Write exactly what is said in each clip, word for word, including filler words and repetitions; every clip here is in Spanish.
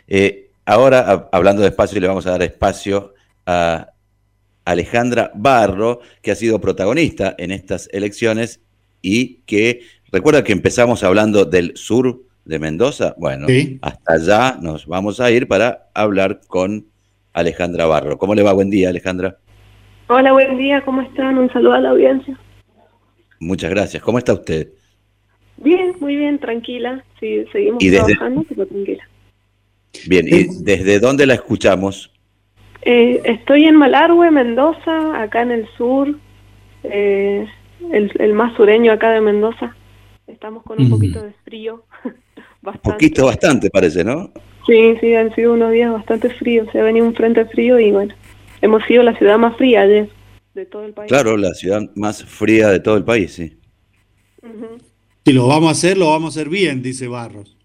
Eh, ahora, a- hablando de espacio, le vamos a dar espacio a Alejandra Barro, que ha sido protagonista en estas elecciones y que, recuerda que empezamos hablando del sur de Mendoza. Bueno, Sí. hasta allá nos vamos a ir para hablar con Alejandra Barro. ¿Cómo le va? Buen día, Alejandra. Hola, buen día, ¿cómo están? Un saludo a la audiencia. Muchas gracias. ¿Cómo está usted? Bien, muy bien, tranquila. Sí, seguimos Y desde, trabajando, pero tranquila. bien, ¿y desde dónde la escuchamos? Eh, estoy en Malargüe, Mendoza, acá en el sur, eh, el, el más sureño acá de Mendoza. Estamos con un poquito de frío, bastante. Poquito, bastante parece, ¿no? Sí, sí, han sido unos días bastante fríos. Se ha venido un frente frío y bueno, hemos sido la ciudad más fría ayer de todo el país. Claro, la ciudad más fría de todo el país, sí. Uh-huh. Si lo vamos a hacer, lo vamos a hacer bien, dice Barros.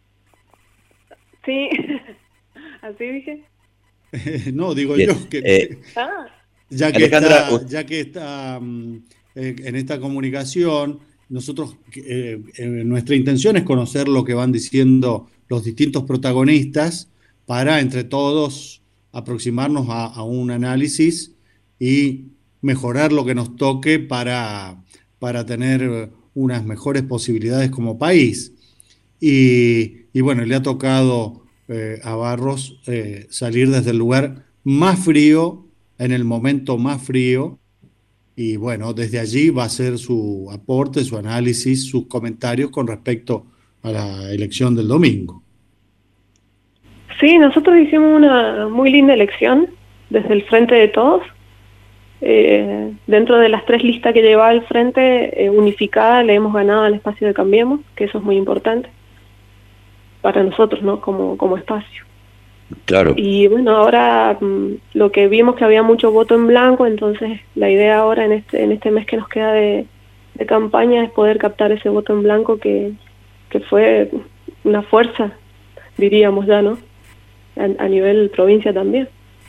Sí, así dije. No, digo Bien. yo que Eh, Ah, ya que Alejandra, está, u- ya que está mm, eh, en esta comunicación, nosotros eh, eh, nuestra intención es conocer lo que van diciendo los distintos protagonistas para entre todos aproximarnos a, a un análisis y mejorar lo que nos toque para, para tener unas mejores posibilidades como país. Y, y bueno, le ha tocado eh, a Barros eh, salir desde el lugar más frío, en el momento más frío, y bueno, desde allí va a hacer su aporte, su análisis, sus comentarios con respecto a la elección del domingo. sí, nosotros hicimos una muy linda elección desde el Frente de Todos. Eh, dentro de las tres listas que llevaba el Frente, eh, unificada, le hemos ganado al espacio de Cambiemos, que eso es muy importante para nosotros, ¿no? Como, como espacio. claro, Y bueno, ahora mm, lo que vimos que había mucho voto en blanco, entonces la idea ahora en este en este mes que nos queda de, de campaña es poder captar ese voto en blanco que, que fue una fuerza, diríamos ya, ¿no? A, a nivel provincia también.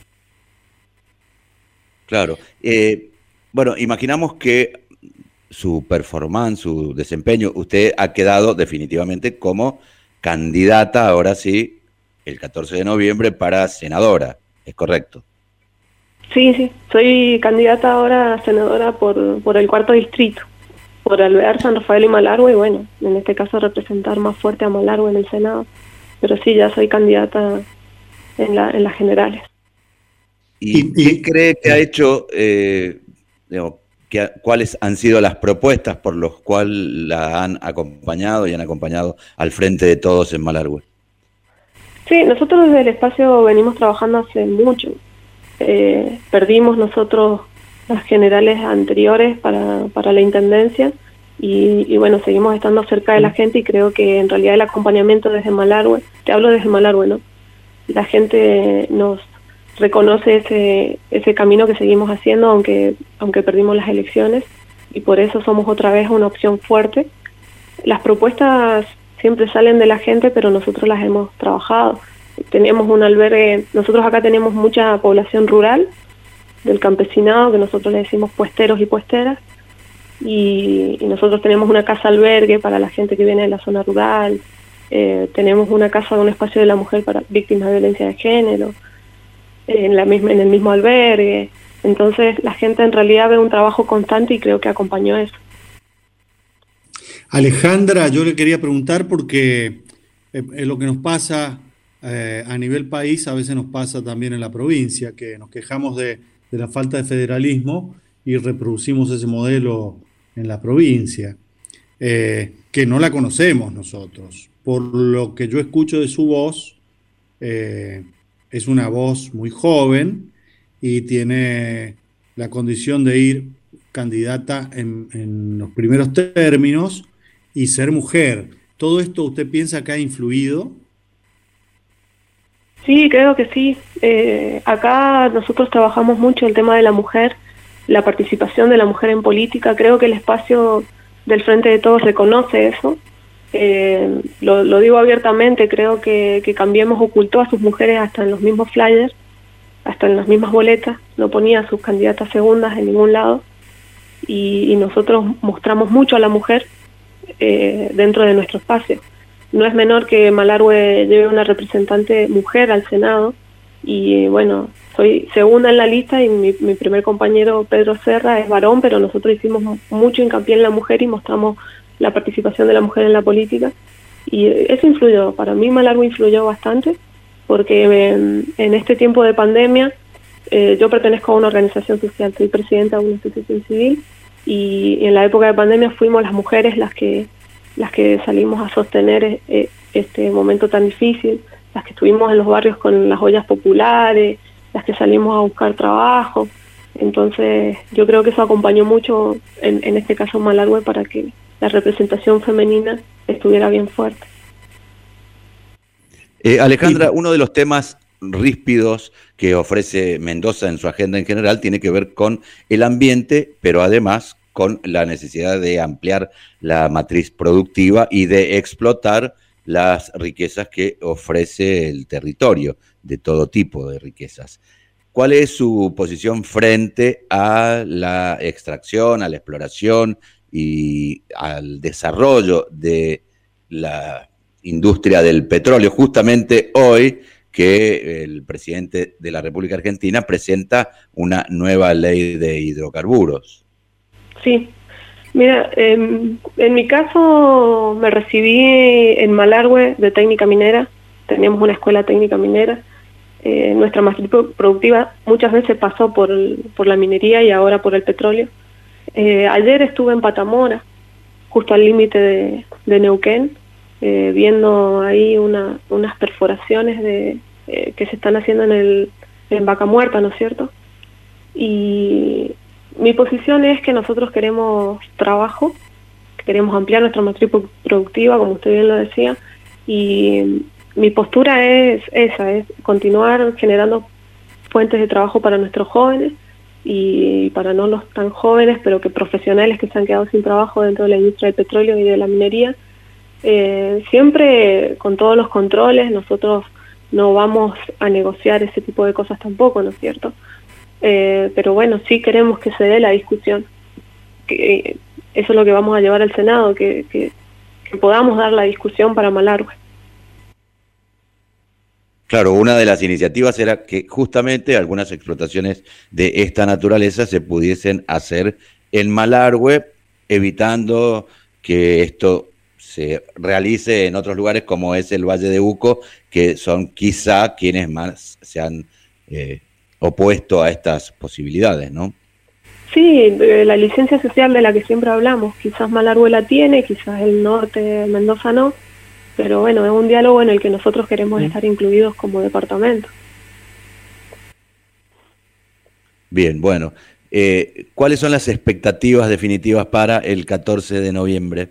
claro. Eh, bueno, imaginamos que su performance, su desempeño, usted ha quedado definitivamente como candidata, ahora sí, el catorce de noviembre para senadora, ¿es correcto? Sí, sí, soy candidata ahora a senadora por, por el cuarto distrito, por Alvear, San Rafael y Malargüe, y bueno, en este caso representar más fuerte a Malargüe en el Senado, pero sí, ya soy candidata en, la, en las generales. ¿Y, Y, qué y cree que ha hecho, eh, digamos, que ha- cuáles han sido las propuestas por las cuales la han acompañado y han acompañado al frente de todos en Malargüe? Sí, nosotros desde el espacio venimos trabajando hace mucho. Eh, perdimos nosotros las generales anteriores para, para la intendencia y, y bueno, seguimos estando cerca de la gente y creo que en realidad el acompañamiento desde Malargüe, te hablo desde Malargüe, ¿no? La gente nos reconoce ese, ese camino que seguimos haciendo aunque, aunque perdimos las elecciones y por eso somos otra vez una opción fuerte. Las propuestas siempre salen de la gente, pero nosotros las hemos trabajado. Tenemos un albergue, nosotros acá tenemos mucha población rural del campesinado, que nosotros le decimos puesteros y puesteras, y, y nosotros tenemos una casa albergue para la gente que viene de la zona rural, eh, tenemos una casa, un espacio de la mujer para víctimas de violencia de género, eh, en, la misma, en el mismo albergue. Entonces la gente en realidad ve un trabajo constante y creo que acompañó eso. Alejandra, yo le quería preguntar porque eh, es lo que nos pasa eh, a nivel país, a veces nos pasa también en la provincia, que nos quejamos de, de la falta de federalismo y reproducimos ese modelo en la provincia, eh, que no la conocemos nosotros. Por lo que yo escucho de su voz, eh, es una voz muy joven y tiene la condición de ir candidata en, en los primeros términos y ser mujer. ¿Todo esto usted piensa que ha influido? Sí, creo que sí. Eh, acá nosotros trabajamos mucho el tema de la mujer, la participación de la mujer en política. Creo que el espacio del Frente de Todos reconoce eso. Eh, lo, lo digo abiertamente, creo que, que Cambiemos ocultó a sus mujeres hasta en los mismos flyers, hasta en las mismas boletas, no ponía a sus candidatas segundas en ningún lado. Y, y nosotros mostramos mucho a la mujer eh, dentro de nuestro espacio. no es menor que Malargüe lleve una representante mujer al Senado, y bueno, soy segunda en la lista y mi, mi primer compañero Pedro Serra es varón, pero nosotros hicimos mucho hincapié en la mujer y mostramos la participación de la mujer en la política, y eso influyó, para mí Malargüe influyó bastante, porque en, en este tiempo de pandemia eh, yo pertenezco a una organización social, soy presidenta de una asociación civil, y en la época de pandemia fuimos las mujeres las que las que salimos a sostener eh, este momento tan difícil, las que estuvimos en los barrios con las ollas populares, las que salimos a buscar trabajo. Entonces yo creo que eso acompañó mucho, en, en este caso Malargüe, para que la representación femenina estuviera bien fuerte. Eh, Alejandra, uno de los temas ríspidos que ofrece Mendoza en su agenda en general tiene que ver con el ambiente, pero además con la necesidad de ampliar la matriz productiva y de explotar las riquezas que ofrece el territorio, de todo tipo de riquezas. ¿Cuál es su posición frente a la extracción, a la exploración y al desarrollo de la industria del petróleo? Justamente hoy que el presidente de la República Argentina presenta una nueva ley de hidrocarburos. Sí, mira, eh, en mi caso me recibí en Malargüe de técnica minera, teníamos una escuela técnica minera, eh, nuestra matriz productiva muchas veces pasó por, el, por la minería y ahora por el petróleo. Eh, ayer estuve en Patamora, justo al límite de, de Neuquén, eh, viendo ahí una, unas perforaciones de, eh, que se están haciendo en, el, en Vaca Muerta, ¿no es cierto? Y mi posición es que nosotros queremos trabajo, queremos ampliar nuestra matriz productiva, como usted bien lo decía, y mi postura es esa, es continuar generando fuentes de trabajo para nuestros jóvenes y para no los tan jóvenes, pero que profesionales que se han quedado sin trabajo dentro de la industria del petróleo y de la minería. Eh, siempre con todos los controles, nosotros no vamos a negociar ese tipo de cosas tampoco, ¿no es cierto? Eh, pero bueno, sí queremos que se dé la discusión, que eh, eso es lo que vamos a llevar al Senado, que, que, que podamos dar la discusión para Malargüe. Claro, una de las iniciativas era que justamente algunas explotaciones de esta naturaleza se pudiesen hacer en Malargüe, evitando que esto se realice en otros lugares como es el Valle de Uco, que son quizá quienes más se han eh, opuesto a estas posibilidades, ¿no? Sí, la licencia social de la que siempre hablamos, quizás Malargüe la tiene, quizás el norte de Mendoza no, pero bueno, es un diálogo en el que nosotros queremos estar incluidos como departamento. Bien, bueno, eh, ¿cuáles son las expectativas definitivas para el catorce de noviembre?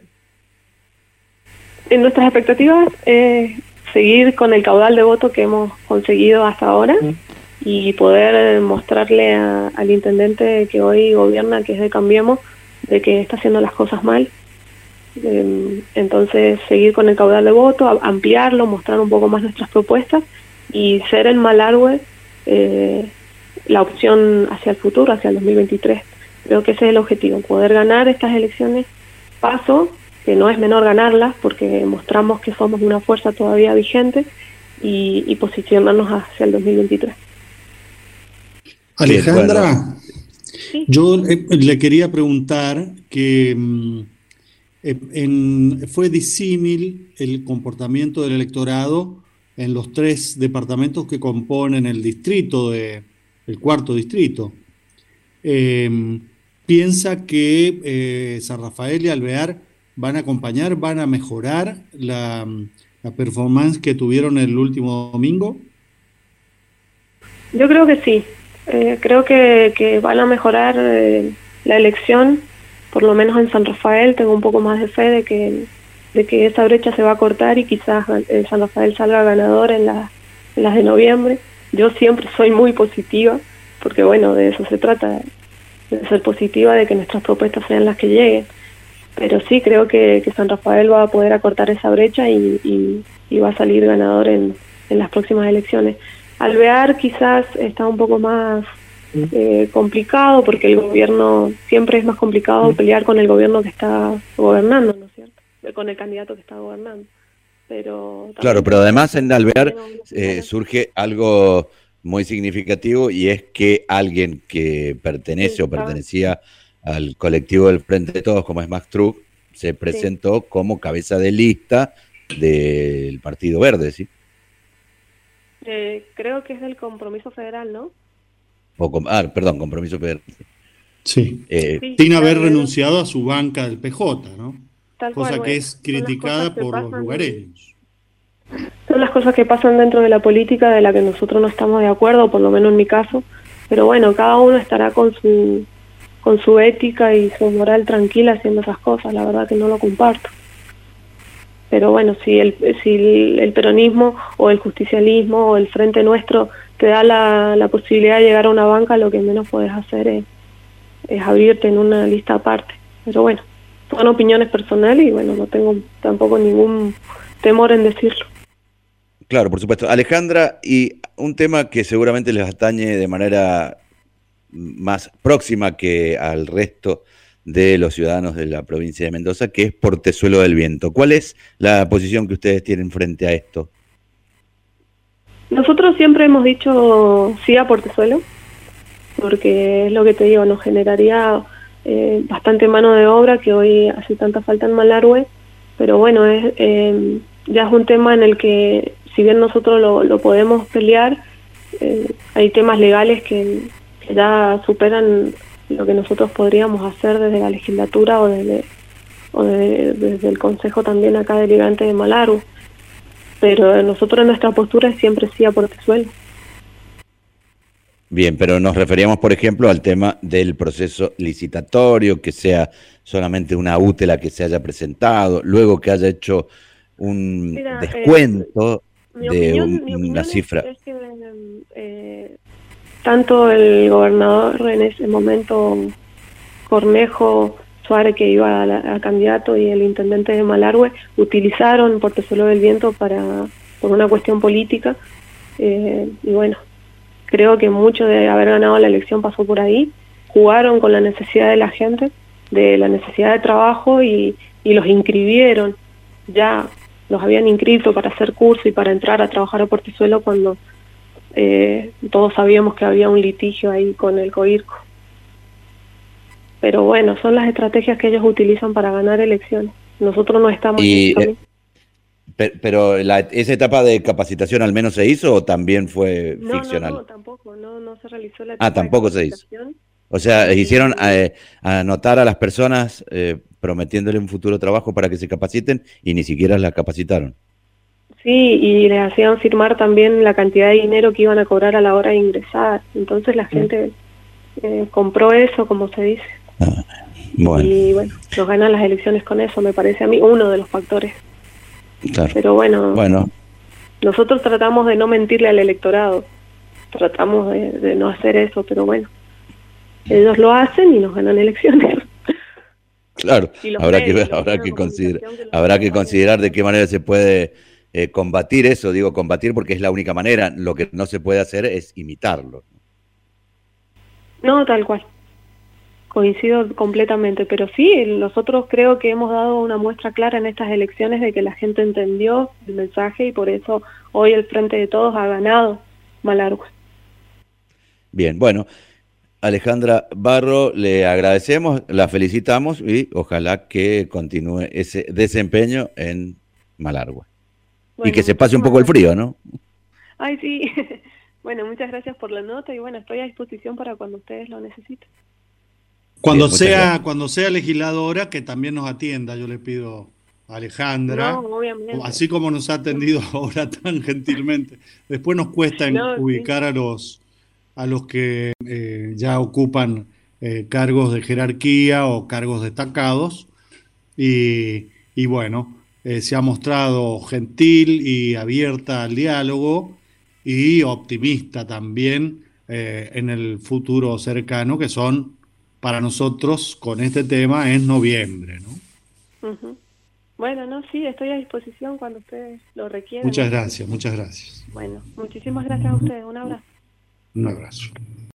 En nuestras expectativas es seguir con el caudal de voto que hemos conseguido hasta ahora, mm. y poder mostrarle a, al intendente que hoy gobierna, que es de Cambiemos, de que está haciendo las cosas mal. Eh, entonces seguir con el caudal de voto, ampliarlo, mostrar un poco más nuestras propuestas y ser en Malargüe eh, la opción hacia el futuro, hacia el dos mil veintitrés. Creo que ese es el objetivo, poder ganar estas elecciones paso, que no es menor ganarlas porque mostramos que somos una fuerza todavía vigente, y, y posicionarnos hacia el dos mil veintitrés. Alejandra, bueno, ¿sí? Yo eh, le quería preguntar que eh, en, fue disímil el comportamiento del electorado en los tres departamentos que componen el distrito, de, el cuarto distrito. Eh, ¿Piensa que eh, San Rafael y Alvear van a acompañar, van a mejorar la, la performance que tuvieron el último domingo? Yo creo que sí. Eh, creo que, que van a mejorar eh, la elección, por lo menos en San Rafael. Tengo un poco más de fe de que, de que esa brecha se va a cortar y quizás eh, San Rafael salga ganador en, la, en las de noviembre. Yo siempre soy muy positiva, porque bueno, de eso se trata, de ser positiva, de que nuestras propuestas sean las que lleguen. Pero sí, creo que, que San Rafael va a poder acortar esa brecha y, y, y va a salir ganador en, en las próximas elecciones. Alvear quizás está un poco más eh, complicado, porque el gobierno, siempre es más complicado pelear con el gobierno que está gobernando, ¿no es cierto? Con el candidato que está gobernando. pero... Claro, pero además en Alvear eh, surge algo muy significativo y es que alguien que pertenece Sí, o pertenecía al colectivo del Frente de Todos, como es Max Truc, se presentó sí. como cabeza de lista del Partido Verde, ¿sí? Eh, creo que es del Compromiso Federal, ¿no? O com ah, perdón, Compromiso Federal. Sí, eh, sí sin haber claro, renunciado a su banca del P J, ¿no? Tal cosa cual, que bueno, es criticada por pasan, los lugareños. Son las cosas que pasan dentro de la política de la que nosotros no estamos de acuerdo, por lo menos en mi caso, pero bueno, cada uno estará con su con su ética y su moral tranquila haciendo esas cosas, la verdad que no lo comparto. Pero bueno, si el si el, el peronismo o el justicialismo o el Frente Nuestro te da la, la posibilidad de llegar a una banca, lo que menos puedes hacer es, es abrirte en una lista aparte. Pero bueno, son opiniones personales y bueno, no tengo tampoco ningún temor en decirlo. Claro, por supuesto. Alejandra, y un tema que seguramente les atañe de manera más próxima que al resto de los ciudadanos de la provincia de Mendoza, que es Portezuelo del Viento. ¿Cuál es la posición que ustedes tienen frente a esto? Nosotros siempre hemos dicho sí a Portezuelo, porque es lo que te digo, nos generaría eh, bastante mano de obra que hoy hace tanta falta en Malargüe, pero bueno, es eh, ya es un tema en el que si bien nosotros lo, lo podemos pelear, eh, hay temas legales que, que ya superan lo que nosotros podríamos hacer desde la legislatura o desde, o de, desde el Consejo también acá deliberante de Malargüe. Pero nosotros en nuestra postura es siempre sí a Portezuelo. Bien, pero nos referíamos, por ejemplo, al tema del proceso licitatorio, que sea solamente una útela que se haya presentado, luego que haya hecho un Mira, descuento eh, mi de opinión, un, mi opinión una cifra. Es, es que eh, tanto el gobernador en ese momento, Cornejo, Suárez, que iba a, la, a candidato, y el intendente de Malargüe utilizaron Portezuelo del Viento para por una cuestión política, eh, y bueno, creo que mucho de haber ganado la elección pasó por ahí. Jugaron con la necesidad de la gente, de la necesidad de trabajo, y, y los inscribieron. Ya los habían inscrito para hacer curso y para entrar a trabajar a Portezuelo cuando eh, todos sabíamos que había un litigio ahí con el COIRCO. Pero bueno, son las estrategias que ellos utilizan para ganar elecciones. Nosotros no estamos y, en eso. Pero, pero la, ¿esa etapa de capacitación al menos se hizo o también fue no, ficcional? No, no, tampoco, no, no se realizó la etapa Ah, tampoco de se hizo. O sea, y, hicieron eh, anotar a las personas eh, prometiéndole un futuro trabajo para que se capaciten y ni siquiera las capacitaron. Sí, y les hacían firmar también la cantidad de dinero que iban a cobrar a la hora de ingresar. Entonces la gente eh, compró eso, como se dice. Ah, bueno. Y bueno, nos ganan las elecciones con eso, me parece a mí uno de los factores. Claro. Pero bueno, bueno, nosotros tratamos de no mentirle al electorado, tratamos de, de no hacer eso, pero bueno, ellos lo hacen y nos ganan elecciones. Claro, habrá que ver, habrá que considerar, habrá que considerar de qué manera se puede eh, combatir eso, digo combatir porque es la única manera, lo que no se puede hacer es imitarlo. No, tal cual. Coincido completamente, pero sí, nosotros creo que hemos dado una muestra clara en estas elecciones de que la gente entendió el mensaje y por eso hoy el Frente de Todos ha ganado Malargüe. Bien, bueno, Alejandra Barro, le agradecemos, la felicitamos y ojalá que continúe ese desempeño en Malargüe. Bueno, y que se pase un poco el frío, ¿no? Ay, sí. Bueno, muchas gracias por la nota y bueno, estoy a disposición para cuando ustedes lo necesiten. Cuando Bien, sea cuando sea legisladora, que también nos atienda, yo le pido a Alejandra, no, obviamente. Así como nos ha atendido ahora tan gentilmente. Después nos cuesta no, ubicar sí. a los a los que eh, ya ocupan eh, cargos de jerarquía o cargos destacados y, y bueno, eh, se ha mostrado gentil y abierta al diálogo y optimista también eh, en el futuro cercano, que son para nosotros con este tema es noviembre, ¿no? Uh-huh. Bueno, no, sí, estoy a disposición cuando ustedes lo requieran. Muchas gracias, muchas gracias. Bueno, muchísimas gracias a ustedes. Un abrazo. Un abrazo.